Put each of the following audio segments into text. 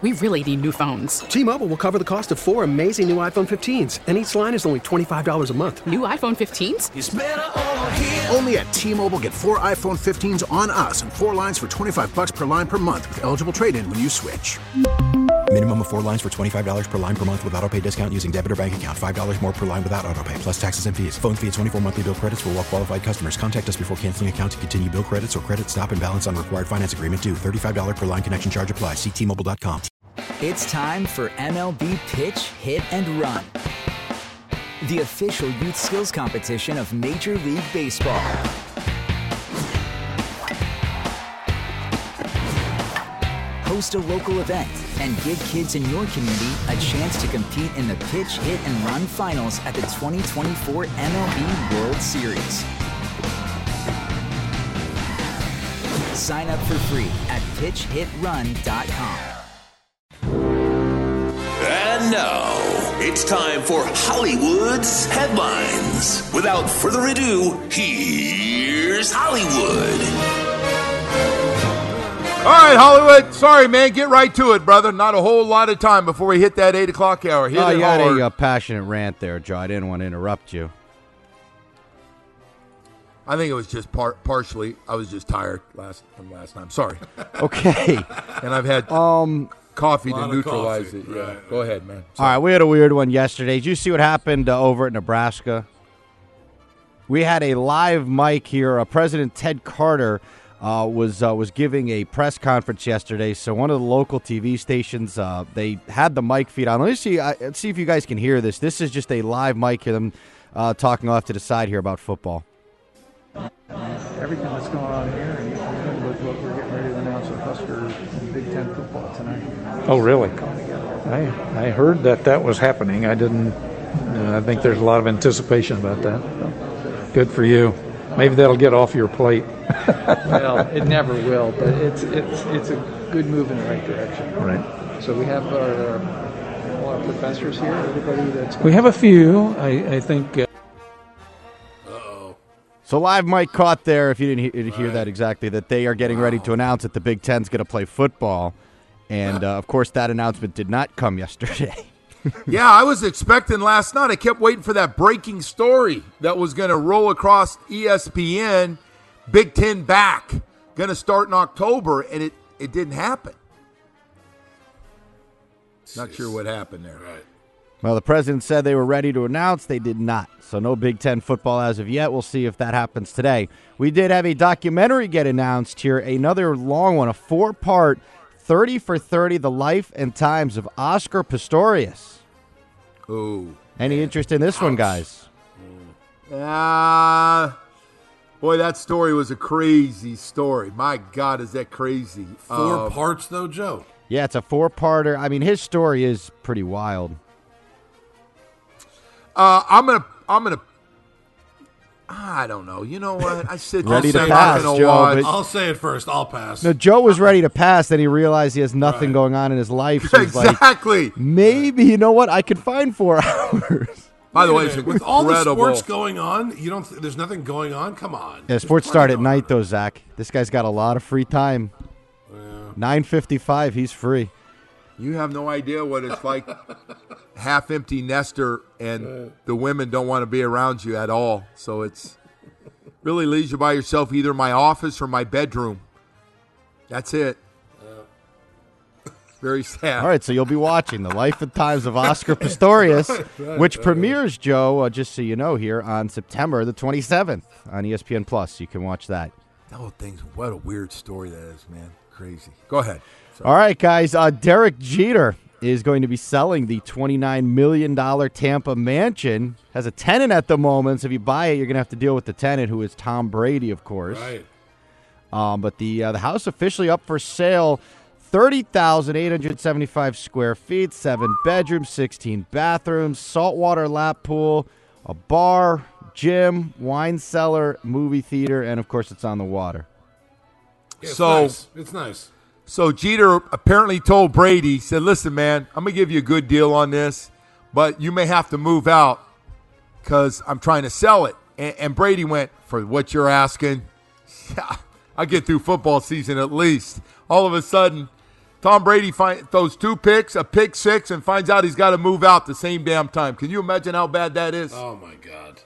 We really need new phones. T-Mobile will cover the cost of 4 amazing new iPhone 15s, and each line is only $25 a month. New iPhone 15s? It's better over here. Only at T-Mobile, get 4 iPhone 15s on us and 4 lines for $25 per line per month with eligible trade-in when you switch. Minimum of 4 lines for $25 per line per month with autopay discount using debit or bank account. $5 more per line without autopay, plus taxes and fees. Phone fee at 24 monthly bill credits for well-qualified customers. Contact us before canceling account to continue bill credits or credit stop and balance on required finance agreement due. $35 per line connection charge applies. See T-Mobile.com. It's time for MLB Pitch, Hit, and Run, the official youth skills competition of Major League Baseball. Host a local event and give kids in your community a chance to compete in the Pitch, Hit, and Run finals at the 2024 MLB World Series. Sign up for free at pitchhitrun.com. And now, it's time for Hollywood's headlines. Without further ado, here's Hollywood. All right, Hollywood. Sorry, man. Get right to it, brother. Not a whole lot of time before we hit that 8 o'clock hour. Hit it you had hard. a passionate rant there, Joe. I didn't want to interrupt you. I think it was just partially. I was just tired from last time. Sorry. Okay. And I've had coffee to neutralize it. Yeah. Right. Go ahead, man. All right, we had a weird one yesterday. Did you see what happened over at Nebraska? We had a live mic here. President Ted Carter was giving a press conference yesterday. So one of the local TV stations, they had the mic feed on. Let me see if you guys can hear this. This is just a live mic here, them talking off to the side here about football. Everything that's going on here, and with what we're getting ready to announce with Husker and Big Ten football tonight. Oh, really? I heard that was happening. I didn't. I think there's a lot of anticipation about that. Good for you. Maybe that'll get off your plate. Well, it never will, but it's a good move in the right direction. Right. So we have all our professors here. Everybody that's. We have a few. I think. So live mic caught there, if you didn't hear that exactly, that they are getting ready to announce that the Big Ten's going to play football. And, of course, that announcement did not come yesterday. Yeah, I was expecting last night. I kept waiting for that breaking story that was going to roll across ESPN. Big Ten back, going to start in October, and it didn't happen. Not sure what happened there. Right. Well, the president said they were ready to announce. They did not. So no Big Ten football as of yet. We'll see if that happens today. We did have a documentary get announced here, another long one, a 4-part 30 for 30, the life and times of Oscar Pistorius. Ooh. Any interest in this one, guys? Boy, that story was a crazy story. My God, is that crazy. 4 parts, though, Joe? Yeah, it's a 4-parter. I mean, his story is pretty wild. I'm gonna. I don't know. You know what? I said ready to I'm pass, gonna Joe. watch. I'll say it first. I'll pass. No, Joe was ready to pass. Then he realized he has nothing going on in his life. So he's Exactly. like, maybe you know what? I could find 4 hours. By the way, it's with all the incredible. sports going on, you don't. There's nothing going on. Come on. Yeah, sports start at night though, Zach. This guy's got a lot of free time. 9:55, he's free. You have no idea what it's like. Half-empty nester, and the women don't want to be around you at all. So it's really leaves you by yourself, either my office or my bedroom. That's it. Very sad. All right, so you'll be watching The Life and Times of Oscar Pistorius, which premieres, Joe, just so you know, here on September the 27th on ESPN Plus. You can watch that. That whole thing's, what a weird story that is, man. Crazy. Go ahead. Sorry. All right, guys. Derek Jeter is going to be selling the $29 million Tampa mansion. Has a tenant at the moment, so if you buy it, you're going to have to deal with the tenant, who is Tom Brady, of course. Right. But the house officially up for sale, 30,875 square feet, 7 bedrooms, 16 bathrooms, saltwater lap pool, a bar, gym, wine cellar, movie theater, and, of course, it's on the water. Yeah, it's nice. So Jeter apparently told Brady, said, listen, man, I'm going to give you a good deal on this, but you may have to move out because I'm trying to sell it. And Brady went, for what you're asking, yeah, I'll get through football season at least. All of a sudden, Tom Brady throws 2 picks, a pick 6, and finds out he's got to move out the same damn time. Can you imagine how bad that is? Oh my God!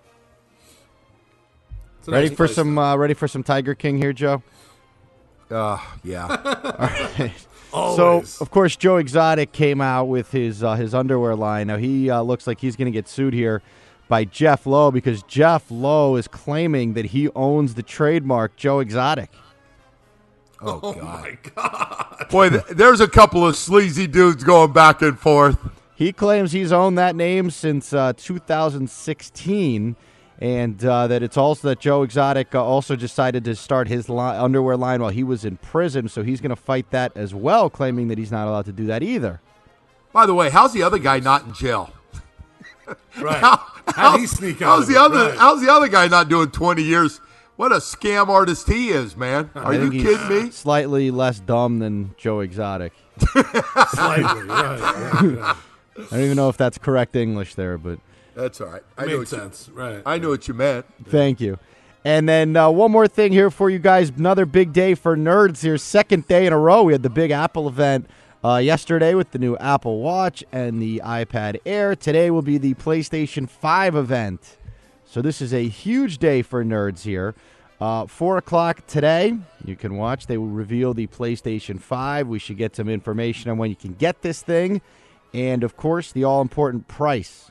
Ready for some Tiger King here, Joe? Yeah. All right. Always. So, of course, Joe Exotic came out with his underwear line. Now, he looks like he's going to get sued here by Jeff Lowe because Jeff Lowe is claiming that he owns the trademark Joe Exotic. Oh, God. My God. Boy, there's a couple of sleazy dudes going back and forth. He claims he's owned that name since 2016, and that it's also that Joe Exotic also decided to start his underwear line while he was in prison, so he's going to fight that as well, claiming that he's not allowed to do that either. By the way, how's the other guy not in jail? Right. How'd he sneak out? How's the other guy not doing 20 years? What a scam artist he is, man. Are you kidding me? Slightly less dumb than Joe Exotic. Slightly, right. I don't even know if that's correct English there, but that's all right. Made sense, right? I knew what you meant. Thank you. And then one more thing here for you guys. Another big day for nerds here. Second day in a row. We had the big Apple event yesterday with the new Apple Watch and the iPad Air. Today will be the PlayStation 5 event. So this is a huge day for nerds here. 4 o'clock today, you can watch. They will reveal the PlayStation 5. We should get some information on when you can get this thing. And, of course, the all-important price.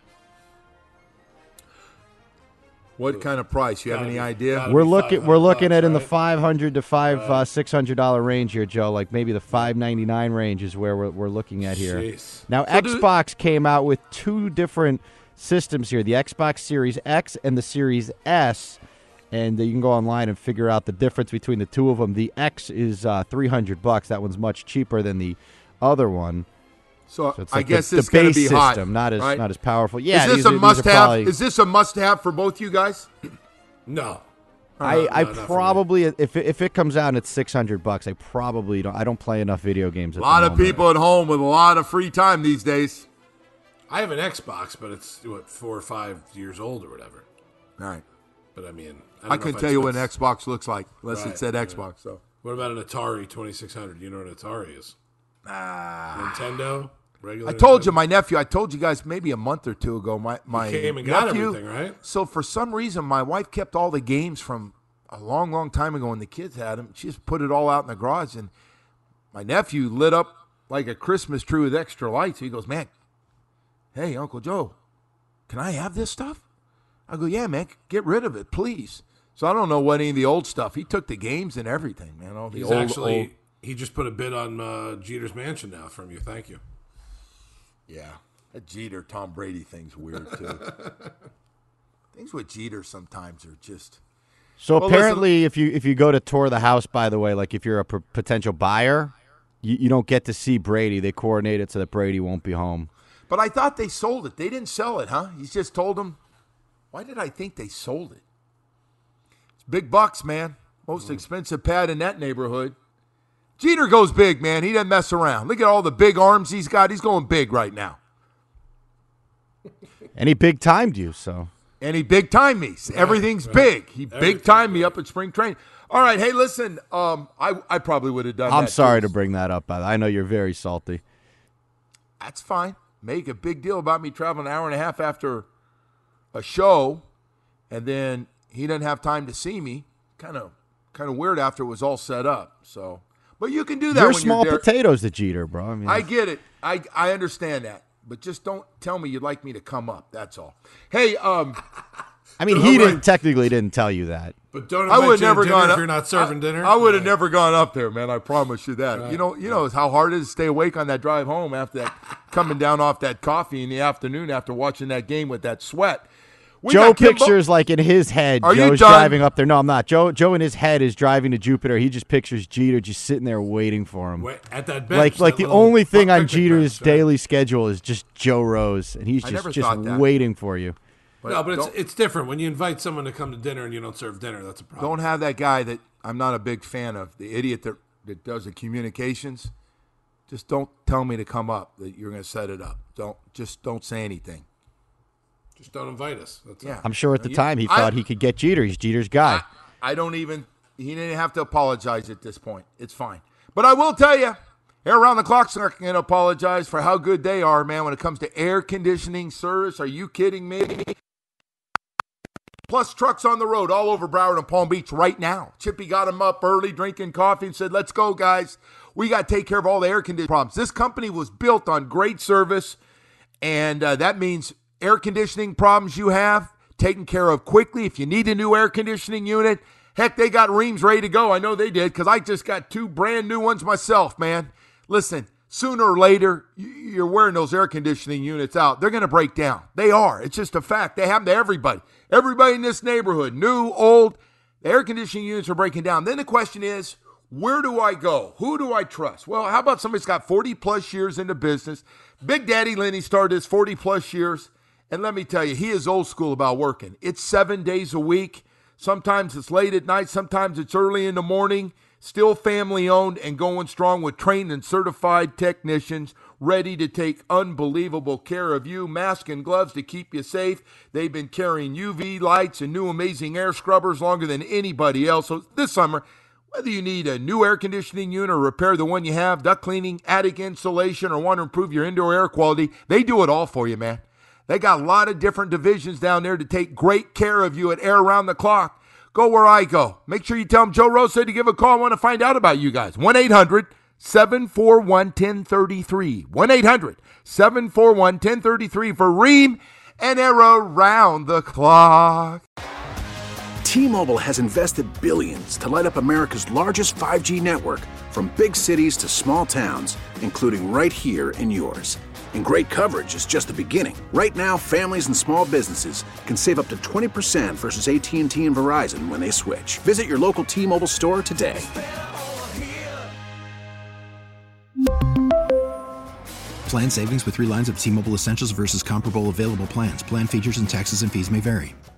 What kind of price? You have any idea? We're looking at in the $500 to $600 range here, Joe. Like maybe the $599 range is where we're looking at here. Jeez. Now, Xbox came out with 2 different systems here: the Xbox Series X and the Series S. And you can go online and figure out the difference between the two of them. The X is $300. That one's much cheaper than the other one. So it's I like guess the it's going to base be hot, system, not as right? not as powerful. Yeah, is this a must-have? Probably, Is this a must-have for both you guys? No. I probably if it comes out and it's $600, I probably don't. I don't play enough video games. A lot of people at home with a lot of free time these days. I have an Xbox, but it's 4 or 5 years old or whatever. All right. But I mean, I couldn't tell you what an Xbox looks like unless it said Xbox. So what about an Atari 2600? You know what an Atari is? Nintendo. Regular. I told you, my nephew. I told you guys maybe a month or two ago. My you came and got nephew, everything, right? So for some reason, my wife kept all the games from a long, long time ago when the kids had them. She just put it all out in the garage, and my nephew lit up like a Christmas tree with extra lights. He goes, "Man, hey, Uncle Joe, can I have this stuff?" I go, "Yeah, man, get rid of it, please." So I don't know what any of the old stuff. He took the games and everything, man. All the old. He just put a bid on Jeter's mansion now from you. Thank you. Yeah, that Jeter Tom Brady thing's weird too. Things with Jeter sometimes are just. So apparently, if you go to tour the house, by the way, like if you're a potential buyer, you don't get to see Brady. They coordinate it so that Brady won't be home. But I thought they sold it. They didn't sell it, huh? He's just told them. Why did I think they sold it? It's big bucks, man. Most expensive pad in that neighborhood. Jeter goes big, man. He doesn't mess around. Look at all the big arms he's got. He's going big right now. And he big-timed you, so. And he big-timed me. Everything's big. He big-timed me up at spring training. All right, hey, listen, I probably would have done that. I'm sorry to bring that up. I know you're very salty. That's fine. Make a big deal about me traveling an hour and a half after a show, and then he doesn't have time to see me. Kind of weird after it was all set up. So, but you can do that. You're when small you're there. potatoes, the Jeter, bro. I mean, I get it. I understand that, but just don't tell me you'd like me to come up. That's all. Hey, I mean, he didn't tell you that. But don't invite you to dinner if you're not serving dinner. I would have never gone up there, man. I promise you that. Right. You know how hard it is to stay awake on that drive home after that, coming down off that coffee in the afternoon after watching that game with that sweat. Joe pictures like in his head, Joe's driving up there. No, I'm not. Joe in his head is driving to Jupiter. He just pictures Jeter just sitting there waiting for him. At that bench. Like the only thing on Jeter's daily schedule is just Joe Rose, and he's just waiting for you. But it's different. When you invite someone to come to dinner and you don't serve dinner, that's a problem. Don't have that guy that I'm not a big fan of, the idiot that does the communications. Just don't tell me to come up, that you're going to set it up. Don't say anything. Just don't invite us. That's all. I'm sure at the time he thought he could get Jeter. He's Jeter's guy. He didn't have to apologize at this point. It's fine. But I will tell you, Air Around the Clock's not going to apologize for how good they are, man, when it comes to air conditioning service. Are you kidding me? Plus trucks on the road all over Broward and Palm Beach right now. Chippy got them up early drinking coffee and said, let's go, guys. We got to take care of all the air conditioning problems. This company was built on great service, and that means air conditioning problems you have taken care of quickly. If you need a new air conditioning unit, heck, they got reams ready to go. I know they did because I just got 2 brand new ones myself, man. Listen, sooner or later, you're wearing those air conditioning units out. They're going to break down. They are. It's just a fact. They happen to everybody. Everybody in this neighborhood, new, old, the air conditioning units are breaking down. Then the question is, where do I go? Who do I trust? Well, how about somebody that's got 40-plus years in the business? Big Daddy Lenny started his 40-plus years, and let me tell you, he is old school about working. It's 7 days a week. Sometimes it's late at night. Sometimes it's early in the morning. Still family-owned and going strong with trained and certified technicians ready to take unbelievable care of you. Mask and gloves to keep you safe. They've been carrying UV lights and new amazing air scrubbers longer than anybody else. So this summer, whether you need a new air conditioning unit or repair the one you have, duct cleaning, attic insulation, or want to improve your indoor air quality, they do it all for you, man. They got a lot of different divisions down there to take great care of you at Air Around the Clock. Go where I go. Make sure you tell them Joe Rose said to give a call. I want to find out about you guys. 1-800-741-1033. 1-800-741-1033 for Ream and Air Around the Clock. T-Mobile has invested billions to light up America's largest 5G network, from big cities to small towns, including right here in yours. And great coverage is just the beginning. Right now, families and small businesses can save up to 20% versus AT&T and Verizon when they switch. Visit your local T-Mobile store today. Plan savings with 3 lines of T-Mobile Essentials versus comparable available plans. Plan features and taxes and fees may vary.